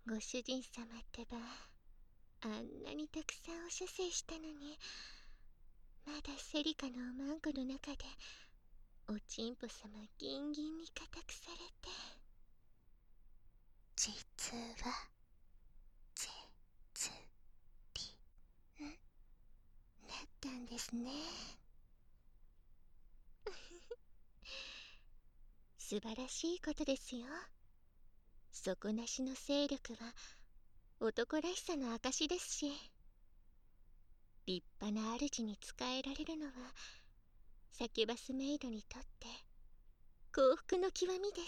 ご主人様ってば、あんなにたくさんお射精したのに、まだセリカのおまんこの中でおちんぽ様ギンギンに固くされて。実は絶美なったんですね。素晴らしいことですよ。底なしの勢力は男らしさの証ですし、立派な主に仕えられるのはサキュバスメイドにとって幸福の極みです。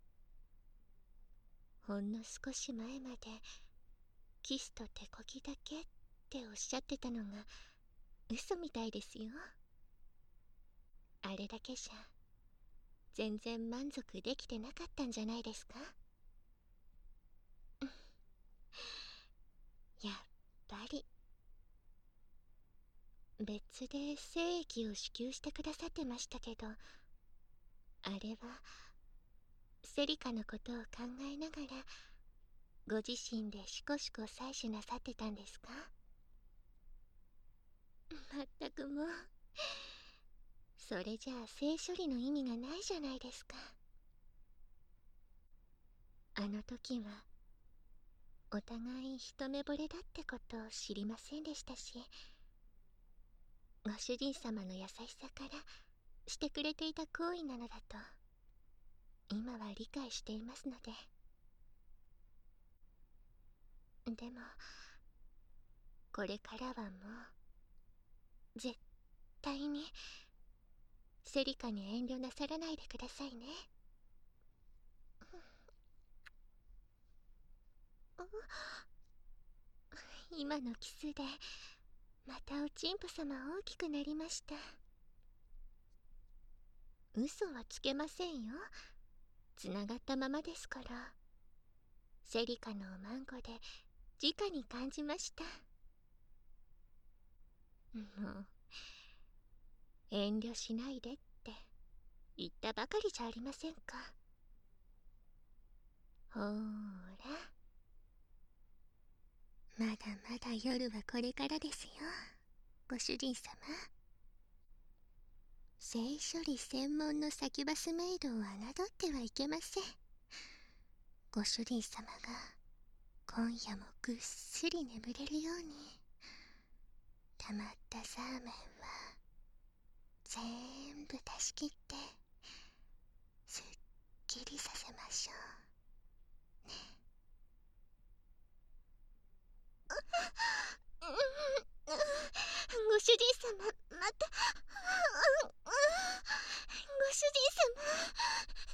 ほんの少し前までキスと手こぎだけっておっしゃってたのが嘘みたいですよ。あれだけじゃ全然満足できてなかったんじゃないですか。やっぱり別で精液を支給してくださってましたけど、あれはセリカのことを考えながらご自身でシコシコ採取なさってたんですか。まったくもう、それじゃあ性処理の意味がないじゃないですか。あの時はお互い一目惚れだってことを知りませんでしたし、ご主人様の優しさからしてくれていた行為なのだと今は理解していますので。でもこれからはもう絶対にセリカに遠慮なさらないでくださいね。今のキスでまたおちんぽ様大きくなりました。嘘はつけませんよ。つながったままですから。セリカのおまんこで直に感じました。もう遠慮しないでって言ったばかりじゃありませんか。ほーら、まだまだ夜はこれからですよ、ご主人様。性処理専門のサキュバスメイドを侮ってはいけません。ご主人様が今夜もぐっすり眠れるように、溜まったザーメンは全部出し切ってすっきりさせましょうね。ご主人様、またご主人様。